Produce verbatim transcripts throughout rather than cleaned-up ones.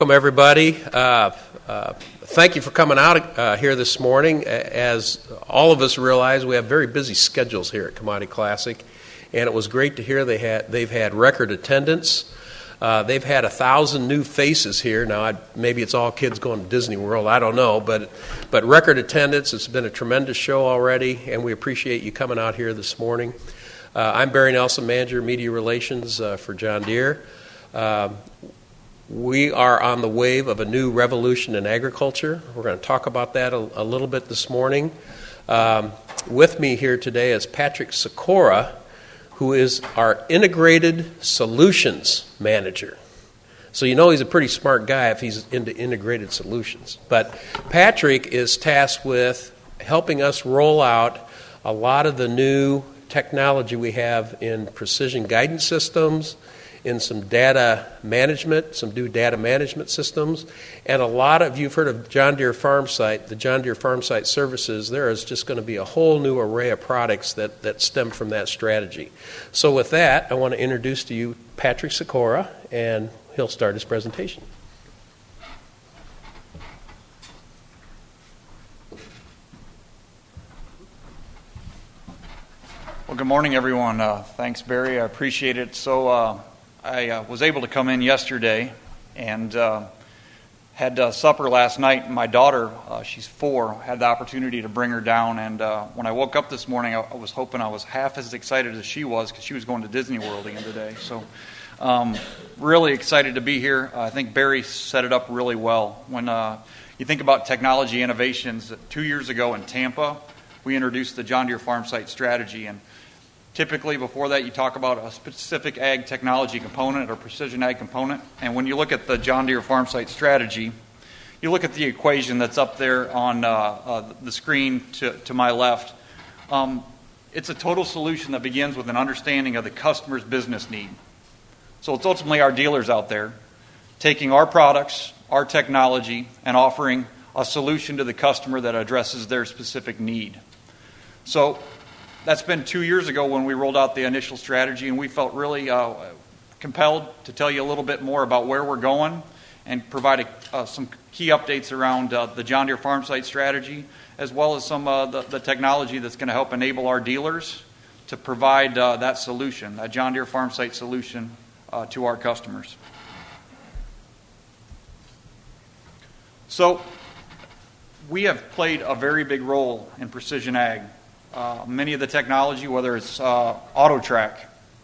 Welcome, everybody. Uh, uh, thank you for coming out uh, here this morning. As all of us realize, we have very busy schedules here at Commodity Classic, and it was great to hear they had, they've had record attendance. Uh, they've had a thousand new faces here. Now, I'd, maybe it's all kids going to Disney World. I don't know, but but record attendance. It's been a tremendous show already, and we appreciate you coming out here this morning. Uh, I'm Barry Nelson, Manager of Media Relations uh, for John Deere. Uh, We are on the wave of a new revolution in agriculture. We're going to talk about that a, a little bit this morning. Um, with me here today is Patrick Sikora, who is our Integrated Solutions Manager. So you know he's a pretty smart guy if he's into integrated solutions. But Patrick is tasked with helping us roll out a lot of the new technology we have in precision guidance systems, in some data management, some new data management systems, and a lot of, you've heard of John Deere FarmSite, the John Deere FarmSite services. There is just going to be a whole new array of products that, that stem from that strategy. So with that, I want to introduce to you Patrick Sikora, and he'll start his presentation. Well, good morning, everyone. Uh, thanks, Barry. I appreciate it. So, uh, I uh, was able to come in yesterday and uh, had uh, supper last night. My daughter, uh, she's four, had the opportunity to bring her down. And uh, when I woke up this morning, I, I was hoping I was half as excited as she was because she was going to Disney World again today. So um, really excited to be here. Uh, I think Barry set it up really well. When uh, you think about technology innovations, two years ago in Tampa, we introduced the John Deere FarmSite strategy. And typically, before that, you talk about a specific ag technology component or precision ag component. And when you look at the John Deere FarmSite strategy, you look at the equation that's up there on uh, uh, the screen to, to my left. Um, it's a total solution that begins with an understanding of the customer's business need. So it's ultimately our dealers out there taking our products, our technology, and offering a solution to the customer that addresses their specific need. So that's been two years ago when we rolled out the initial strategy, and we felt really uh, compelled to tell you a little bit more about where we're going and provide a, uh, some key updates around uh, the John Deere FarmSite strategy, as well as some uh, the, the technology that's going to help enable our dealers to provide uh, that solution, that John Deere FarmSite solution uh, to our customers. So we have played a very big role in precision ag. Uh, many of the technology, whether it's uh, AutoTrack,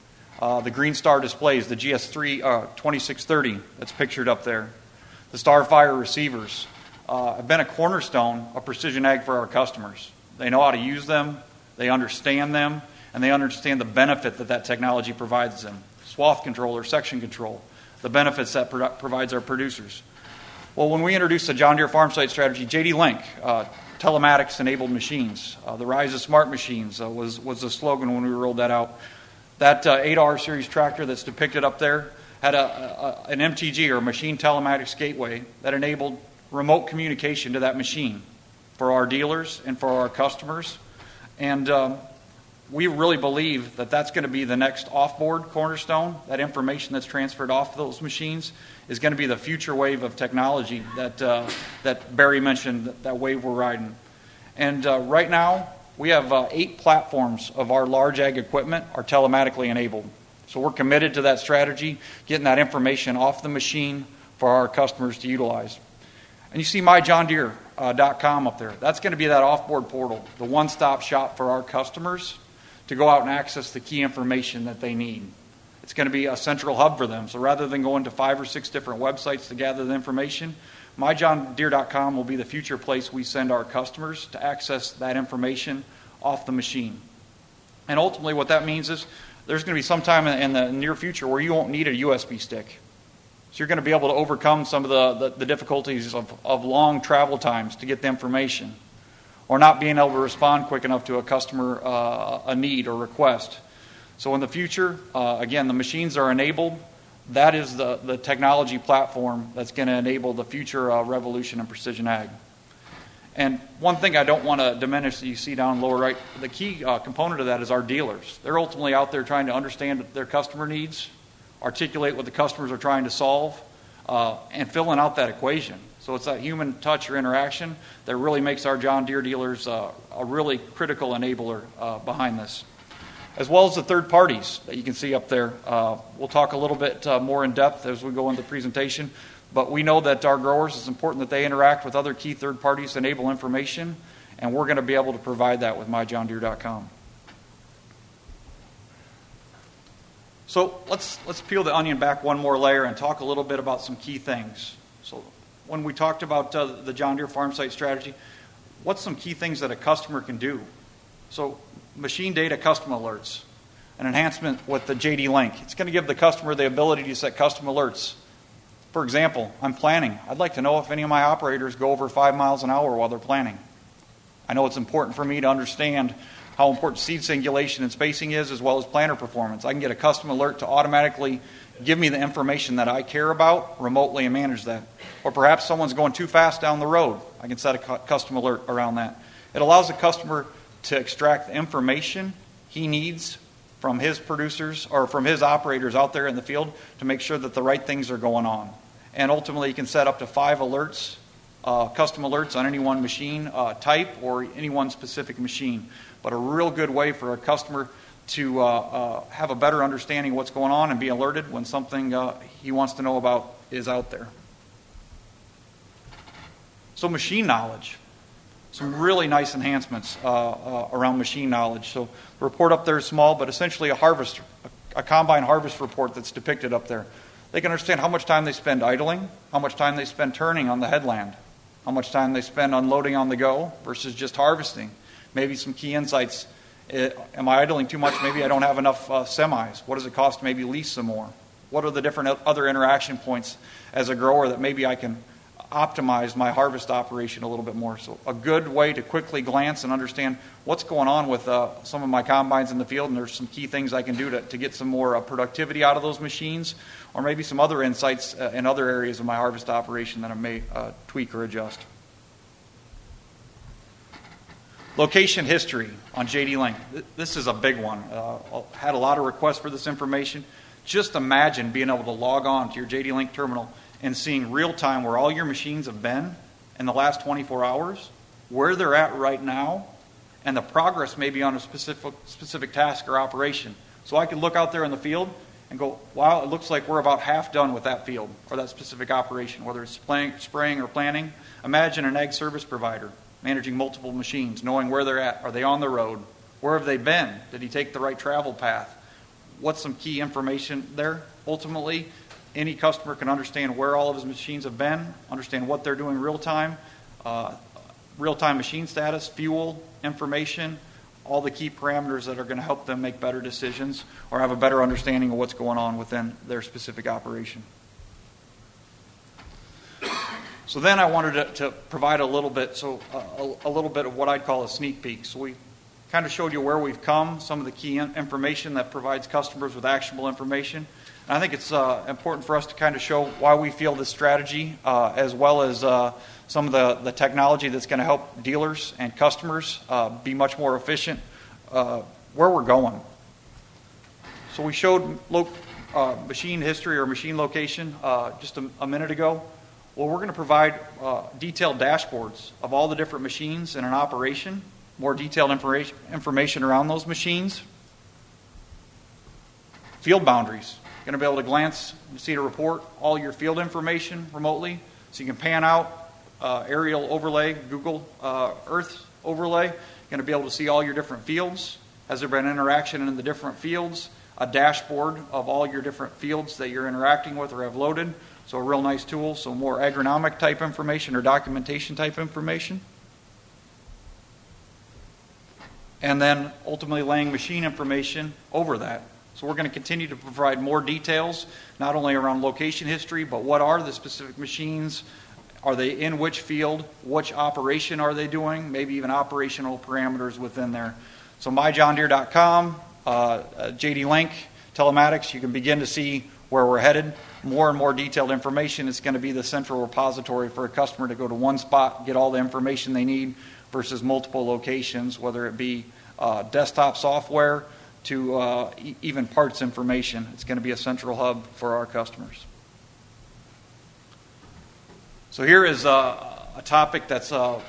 uh, the Green Star displays, the G S three uh, twenty-six thirty that's pictured up there, the Starfire receivers, uh, have been a cornerstone of precision ag for our customers. They know how to use them, they understand them, and they understand the benefit that that technology provides them. Swath control or section control, the benefits that pro- provides our producers. Well, when we introduced the John Deere FarmSite strategy, J D Link, uh, telematics-enabled machines. Uh, the rise of smart machines uh, was, was the slogan when we rolled that out. That uh, eight R series tractor that's depicted up there had a, a, an M T G, or machine telematics gateway, that enabled remote communication to that machine for our dealers and for our customers. And um, we really believe that that's going to be the next off-board cornerstone. That information that's transferred off those machines is going to be the future wave of technology that uh, that Barry mentioned, that, that wave we're riding. And uh, right now, we have uh, eight platforms of our large ag equipment are telematically enabled. So we're committed to that strategy, getting that information off the machine for our customers to utilize. And you see my john deere dot com up there. That's going to be that off-board portal, the one-stop shop for our customers to go out and access the key information that they need. It's going to be a central hub for them. So rather than going to five or six different websites to gather the information, my john deere dot com will be the future place we send our customers to access that information off the machine. And ultimately what that means is there's going to be some time in the near future where you won't need a U S B stick. So you're going to be able to overcome some of the, the, the difficulties of, of long travel times to get the information, or not being able to respond quick enough to a customer uh, a need or request. So in the future, uh, again, the machines are enabled. That is the, the technology platform that's going to enable the future uh, revolution in precision ag. And one thing I don't want to diminish that you see down lower right, the key uh, component of that is our dealers. They're ultimately out there trying to understand their customer needs, articulate what the customers are trying to solve, uh, and filling out that equation. So it's that human touch or interaction that really makes our John Deere dealers uh, a really critical enabler uh, behind this. As well as the third parties that you can see up there. Uh, we'll talk a little bit uh, more in depth as we go into the presentation, but we know that our growers, it's important that they interact with other key third parties to enable information, and we're going to be able to provide that with my john deere dot com. So let's let's peel the onion back one more layer and talk a little bit about some key things. So when we talked about uh, the John Deere farm site strategy, what's some key things that a customer can do? So machine data custom alerts, an enhancement with the J D Link. It's going to give the customer the ability to set custom alerts. For example, I'm planning. I'd like to know if any of my operators go over five miles an hour while they're planning. I know it's important for me to understand how important seed singulation and spacing is, as well as planter performance. I can get a custom alert to automatically give me the information that I care about remotely and manage that. Or perhaps someone's going too fast down the road. I can set a cu- custom alert around that. It allows the customer to extract the information he needs from his producers or from his operators out there in the field to make sure that the right things are going on. And ultimately, you can set up to five alerts, uh, custom alerts on any one machine uh, type or any one specific machine. But a real good way for a customer to uh, uh, have a better understanding of what's going on and be alerted when something uh, he wants to know about is out there. So machine knowledge. Some really nice enhancements uh, uh, around machine knowledge. So the report up there is small, but essentially a harvest, a combine harvest report that's depicted up there. They can understand how much time they spend idling, how much time they spend turning on the headland, how much time they spend unloading on the go versus just harvesting. Maybe some key insights. It, am I idling too much? Maybe I don't have enough uh, semis. What does it cost to maybe lease some more? What are the different other interaction points as a grower that maybe I can optimize my harvest operation a little bit more? So a good way to quickly glance and understand what's going on with uh, some of my combines in the field, and there's some key things I can do to, to get some more uh, productivity out of those machines, or maybe some other insights uh, in other areas of my harvest operation that I may uh, tweak or adjust. Location history on J D Link. This is a big one. Uh, had a lot of requests for this information. Just imagine being able to log on to your J D Link terminal and seeing real time where all your machines have been in the last twenty-four hours, where they're at right now, and the progress maybe on a specific specific task or operation. So I can look out there in the field and go, wow, it looks like we're about half done with that field or that specific operation, whether it's spraying, spraying or planting. Imagine an ag service provider managing multiple machines, knowing where they're at. Are they on the road? Where have they been? Did he take the right travel path? What's some key information there? Ultimately, any customer can understand where all of his machines have been, understand what they're doing real time, uh, real-time machine status, fuel, information, all the key parameters that are going to help them make better decisions or have a better understanding of what's going on within their specific operation. So then I wanted to, to provide a little bit, so uh, a, a little bit of what I'd call a sneak peek. So we kind of showed you where we've come, some of the key in- information that provides customers with actionable information. And I think it's uh, important for us to kind of show why we feel this strategy, uh, as well as uh, some of the, the technology that's going to help dealers and customers uh, be much more efficient, uh, where we're going. So we showed lo- uh, machine history or machine location uh, just a, a minute ago. Well, we're going to provide uh, detailed dashboards of all the different machines in an operation, more detailed information, information around those machines. Field boundaries. You're going to be able to glance and see to report all your field information remotely. So you can pan out uh, aerial overlay, Google uh, Earth overlay. You're going to be able to see all your different fields. Has there been interaction in the different fields? A dashboard of all your different fields that you're interacting with or have loaded. So a real nice tool, so more agronomic type information or documentation type information. And then ultimately laying machine information over that. So we're going to continue to provide more details, not only around location history, but what are the specific machines? Are they in which field? Which operation are they doing? Maybe even operational parameters within there. So my john deere dot com, uh, J D Link, telematics, you can begin to see where we're headed. More and more detailed information is going to be the central repository for a customer to go to one spot, get all the information they need versus multiple locations, whether it be uh, desktop software to uh, e- even parts information. It's going to be a central hub for our customers. So here is a, a topic that's uh,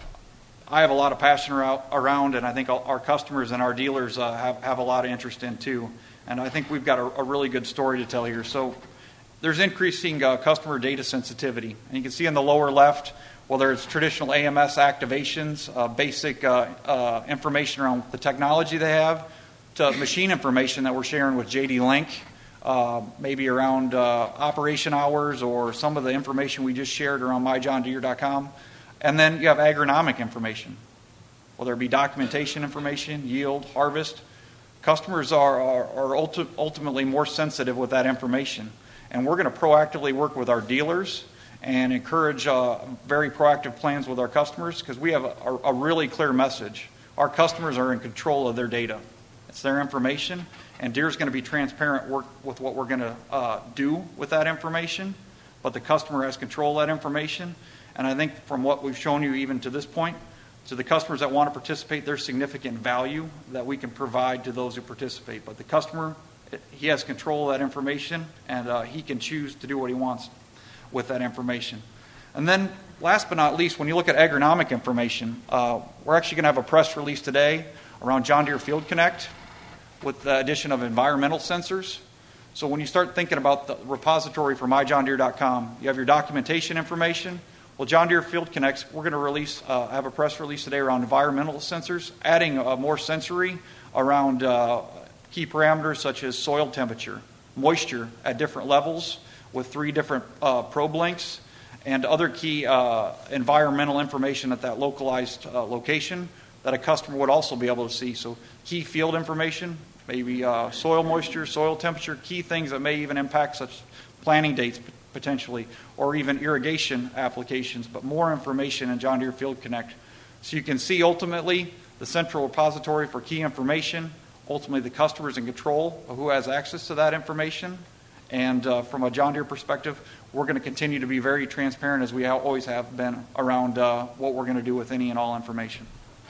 I have a lot of passion around, and I think our customers and our dealers uh, have, have a lot of interest in too. And I think we've got a, a really good story to tell here. So there's increasing uh, customer data sensitivity. And you can see in the lower left, whether it's traditional A M S activations, uh, basic uh, uh, information around the technology they have, to machine information that we're sharing with J D Link, uh, maybe around uh, operation hours or some of the information we just shared around my john deere dot com. And then you have agronomic information, whether it be documentation information, yield, harvest. Customers are, are, are ulti- ultimately more sensitive with that information. And we're going to proactively work with our dealers and encourage uh, very proactive plans with our customers, because we have a, a really clear message. Our customers are in control of their data. It's their information, and Deere's going to be transparent work with what we're going to uh, do with that information, but the customer has control of that information. And I think from what we've shown you even to this point, to the customers that want to participate, there's significant value that we can provide to those who participate. But the customer, he has control of that information, and uh, he can choose to do what he wants with that information. And then last but not least, when you look at agronomic information, uh, we're actually going to have a press release today around John Deere Field Connect with the addition of environmental sensors. So when you start thinking about the repository for my john deere dot com, you have your documentation information. Well, John Deere Field Connects, we're going to release, uh, have a press release today around environmental sensors, adding uh, more sensory around uh, key parameters such as soil temperature, moisture at different levels with three different uh, probe links, and other key uh, environmental information at that localized uh, location that a customer would also be able to see. So key field information, maybe uh, soil moisture, soil temperature, key things that may even impact such planting dates potentially, or even irrigation applications, but more information in John Deere Field Connect. So you can see ultimately the central repository for key information, ultimately the customer's in control of who has access to that information. And uh, from a John Deere perspective, we're going to continue to be very transparent, as we always have been, around uh, what we're going to do with any and all information.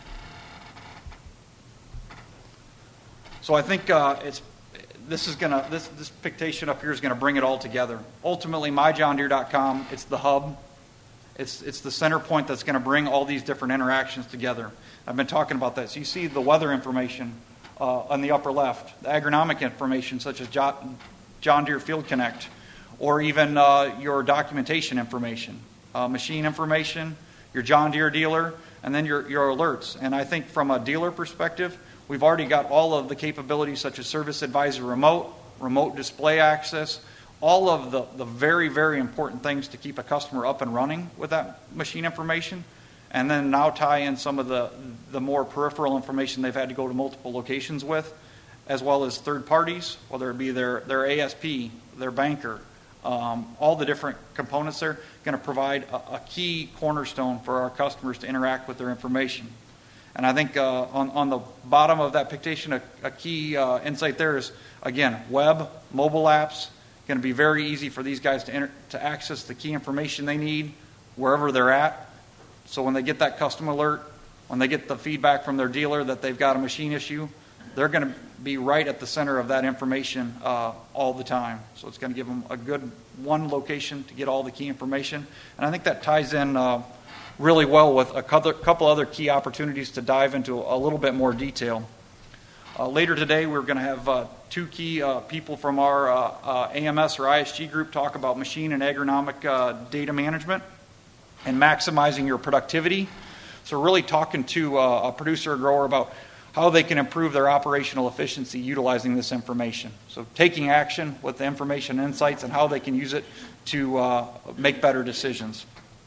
So I think uh, it's this is going to this this pictation up here is going to bring it all together. Ultimately, my john deere dot com, it's the hub. It's it's the center point that's going to bring all these different interactions together. I've been talking about that. So you see the weather information uh, on the upper left, the agronomic information such as John Deere Field Connect, or even uh, your documentation information, uh, machine information, your John Deere dealer, and then your, your alerts. And I think from a dealer perspective, we've already got all of the capabilities such as Service Advisor Remote, remote display access, all of the, the very, very important things to keep a customer up and running with that machine information. And then now tie in some of the, the more peripheral information they've had to go to multiple locations with, as well as third parties, whether it be their, their A S P, their banker, um, all the different components there, going to provide a, a key cornerstone for our customers to interact with their information. And I think uh, on, on the bottom of that pictation, a, a key uh, insight there is, again, web, mobile apps, going to be very easy for these guys to, enter, to access the key information they need wherever they're at. So when they get that custom alert, when they get the feedback from their dealer that they've got a machine issue, they're going to be right at the center of that information uh, all the time. So it's going to give them a good one location to get all the key information. And I think that ties in uh, really well with a couple other key opportunities to dive into a little bit more detail. Uh, later today, we're going to have uh, two key uh, people from our uh, uh, A M S or I S G group talk about machine and agronomic uh, data management and maximizing your productivity. So really talking to uh, a producer or grower about how they can improve their operational efficiency utilizing this information. So taking action with the information and insights and how they can use it to uh, make better decisions.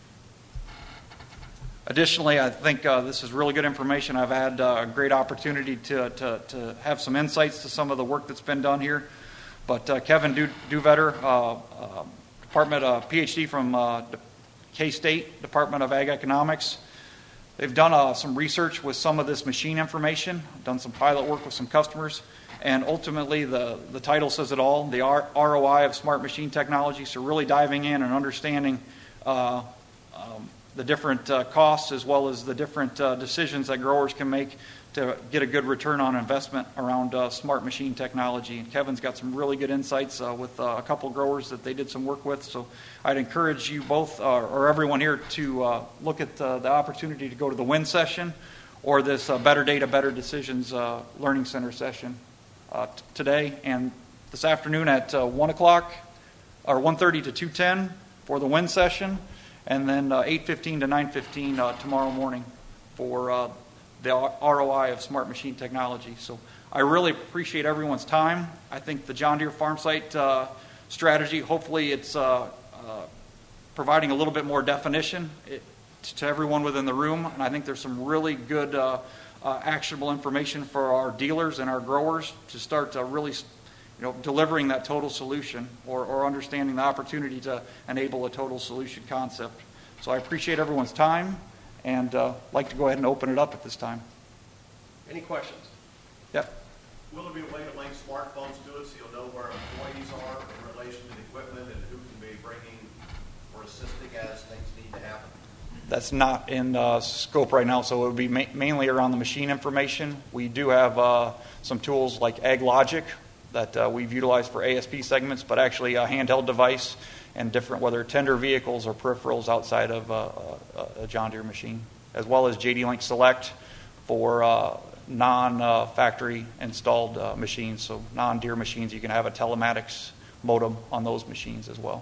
Additionally, I think uh, this is really good information. I've had uh, a great opportunity to, to, to have some insights to some of the work that's been done here. But uh, Kevin du- Duvetter, uh, uh, Department uh, P H D from uh, K-State, Department of Ag Economics, they've done uh, some research with some of this machine information, done some pilot work with some customers, and ultimately the, the title says it all, the R- ROI of smart machine technology. So really diving in and understanding uh, um, the different uh, costs as well as the different uh, decisions that growers can make to get a good return on investment around uh, smart machine technology. And Kevin's got some really good insights uh, with uh, a couple growers that they did some work with. So I'd encourage you both, uh, or everyone here, to uh, look at uh, the opportunity to go to the WIN session or this uh, Better Data, Better Decisions uh, Learning Center session uh, t- today and this afternoon at uh, one o'clock, or one thirty to two ten for the WIN session, and then uh, eight fifteen to nine fifteen uh, tomorrow morning for uh, the R O I of smart machine technology. So I really appreciate everyone's time. I think the John Deere Farm Site uh, strategy, hopefully it's uh, uh, providing a little bit more definition it, to everyone within the room. And I think there's some really good uh, uh, actionable information for our dealers and our growers to start to really you know, delivering that total solution or, or understanding the opportunity to enable a total solution concept. So I appreciate everyone's time. And uh, like to go ahead and open it up at this time. Any questions? Yep. Will there be a way to link smartphones to it so you'll know where employees are in relation to the equipment and who can be bringing or assisting as things need to happen? That's not in uh, scope right now, so it would be ma- mainly around the machine information. We do have uh, some tools like AgLogic that uh, we've utilized for A S P segments, but actually a handheld device and different, whether tender vehicles or peripherals outside of uh, a John Deere machine, as well as J D Link Select for uh, non-factory uh, installed uh, machines, so non-Deere machines. You can have a telematics modem on those machines as well.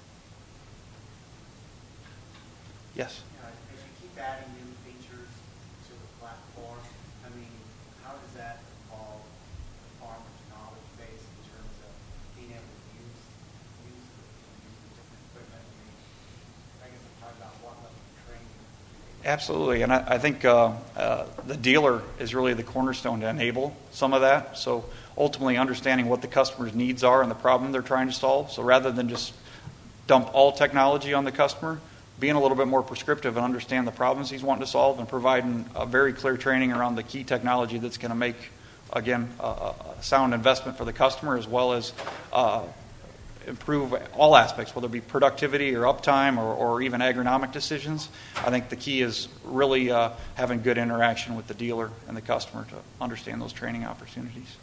Yes? Yeah, as you keep adding new features to the platform, I mean, how does that evolve the farmer's knowledge base in terms of being able to use use the, use the different equipment? I mean, I guess I'm talking about what level of training. Absolutely, and I, I think uh, uh, the dealer is really the cornerstone to enable some of that. So ultimately understanding what the customer's needs are and the problem they're trying to solve. So rather than just dump all technology on the customer, being a little bit more prescriptive and understand the problems he's wanting to solve and providing a very clear training around the key technology that's going to make, again, a, a sound investment for the customer as well as uh, improve all aspects, whether it be productivity or uptime or, or even agronomic decisions. I think the key is really uh, having good interaction with the dealer and the customer to understand those training opportunities.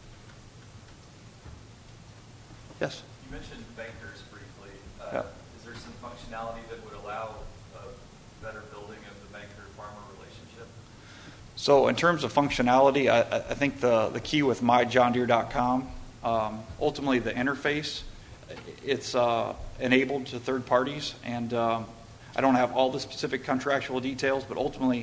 Yes? You mentioned bankers briefly. Uh, yeah. Is there some functionality that would allow a better building of the banker-farmer relationship? So in terms of functionality, I, I think the, the key with my john deere dot com, um, ultimately the interface, it's uh, enabled to third parties, and um, I don't have all the specific contractual details, but ultimately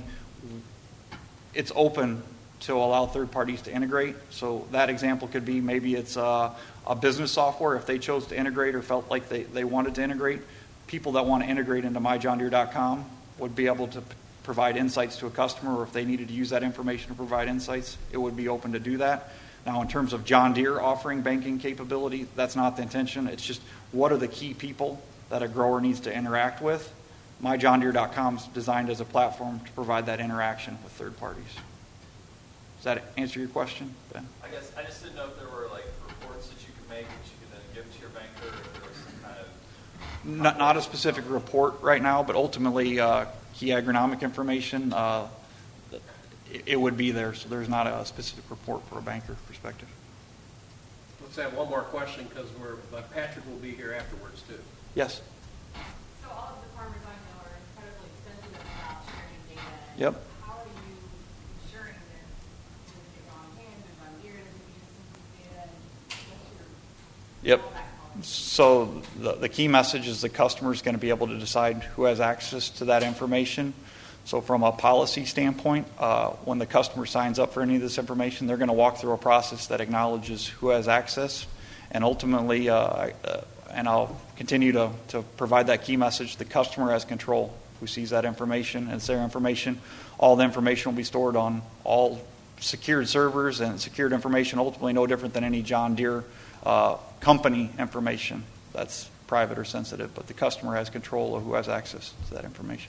it's open to allow third parties to integrate. So that example could be maybe it's uh, a business software if they chose to integrate or felt like they, they wanted to integrate. People that want to integrate into my john deere dot com would be able to p- provide insights to a customer, or if they needed to use that information to provide insights, it would be open to do that. Now, in terms of John Deere offering banking capability, that's not the intention. It's just what are the key people that a grower needs to interact with. my john deere dot com is designed as a platform to provide that interaction with third parties. Does that answer your question, Ben? I guess I just didn't know if there were like reports that you could make that you could then give to your banker, or if there was some kind of... Not, not a specific report right now, but ultimately uh, key agronomic information, uh, it, it would be there. So there's not a specific report for a banker perspective. Let's have one more question because we're but Patrick will be here afterwards too. Yes. So all of the farmers I know are incredibly sensitive about sharing data. Yep. How are you ensuring that it doesn't get wrong hands or John Deere doesn't use sensitive data? And what's your Yep. fallback policy? So the, the key message is the customer is going to be able to decide who has access to that information. So from a policy standpoint, uh, when the customer signs up for any of this information, they're going to walk through a process that acknowledges who has access. And ultimately, uh, uh, and I'll continue to, to provide that key message, the customer has control who sees that information, and it's their information. All the information will be stored on all secured servers, and secured information ultimately no different than any John Deere uh, company information that's private or sensitive, but the customer has control of who has access to that information.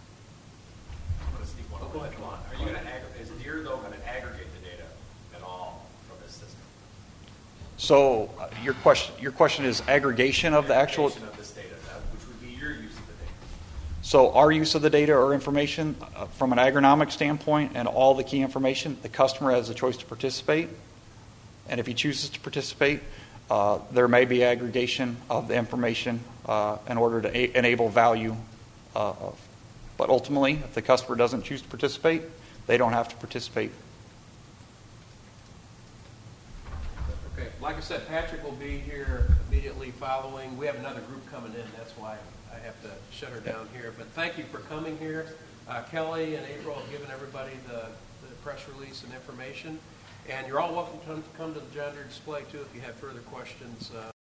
Oh, go ahead. Are you going to aggregate? Is Deere though going to aggregate the data at all from this system? So uh, your question, your question is aggregation of the actual. Aggregation of this data, that, which would be your use of the data. So our use of the data or information, uh, from an agronomic standpoint and all the key information, the customer has the choice to participate. And if he chooses to participate, uh, there may be aggregation of the information uh, in order to a- enable value. Uh, of. But ultimately, if the customer doesn't choose to participate, they don't have to participate. Okay, like I said, Patrick will be here immediately following. We have another group coming in, that's why I have to shut her down here. But thank you for coming here. Uh, Kelly and April have given everybody the, the press release and information. And you're all welcome to come to the John Deere display, too, if you have further questions. Uh,